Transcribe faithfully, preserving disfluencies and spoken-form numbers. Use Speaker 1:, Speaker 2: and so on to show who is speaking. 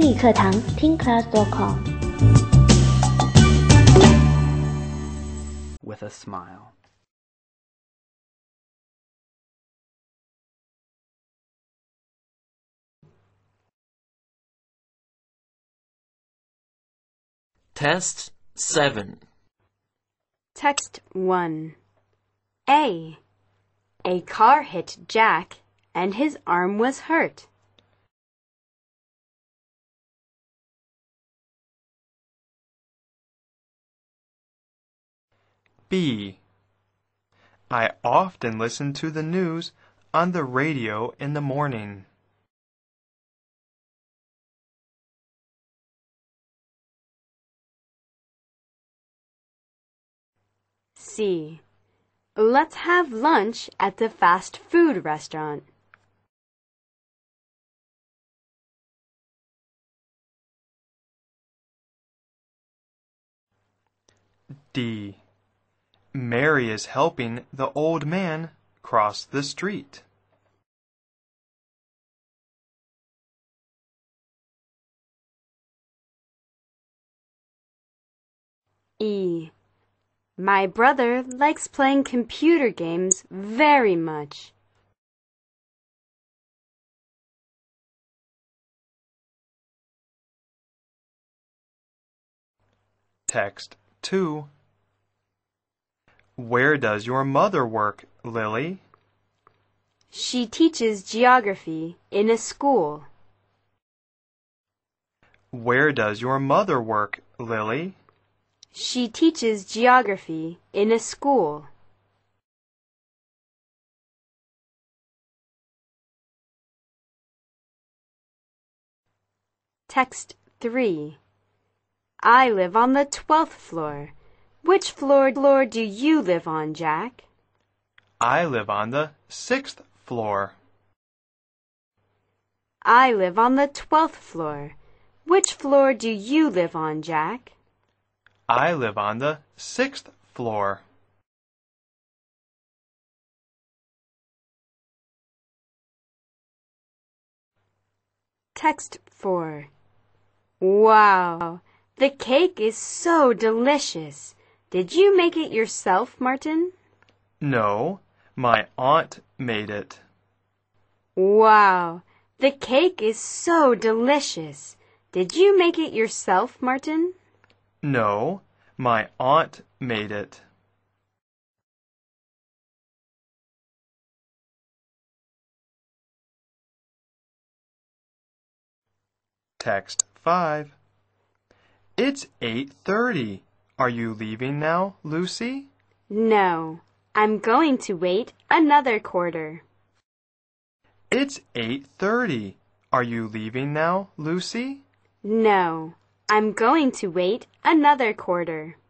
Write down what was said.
Speaker 1: 英语课堂听 class dot com
Speaker 2: with a smile.
Speaker 3: Test seven.
Speaker 4: Text one. A. A car hit Jack and his arm was hurt.
Speaker 5: B. I often listen to the news on the radio in the morning.
Speaker 4: C. Let's have lunch at the fast food restaurant.
Speaker 5: D. Mary is helping the old man cross the street.
Speaker 4: E. My brother likes playing computer games very much.
Speaker 5: Text two. Where does your mother work, Lily?
Speaker 4: She teaches geography in a school.
Speaker 5: Where does your mother work, Lily?
Speaker 4: She teaches geography in a school. Text three. I live on the twelfth floor. Which floor, floor do you live on, Jack?
Speaker 5: I live on the sixth floor.
Speaker 4: I live on the twelfth floor. Which floor do you live on, Jack?
Speaker 5: I live on the sixth floor.
Speaker 4: Text four. Wow, the cake is so delicious. Did you make it yourself, Martin?
Speaker 5: No, my aunt made it.
Speaker 4: Wow, the cake is so delicious. Did you make it yourself, Martin?
Speaker 5: No, my aunt made it. Text five. It's eight thirty. Are you leaving now, Lucy?
Speaker 4: No, I'm going to wait another quarter.
Speaker 5: It's eight thirty. Are you leaving now, Lucy?
Speaker 4: No, I'm going to wait another quarter.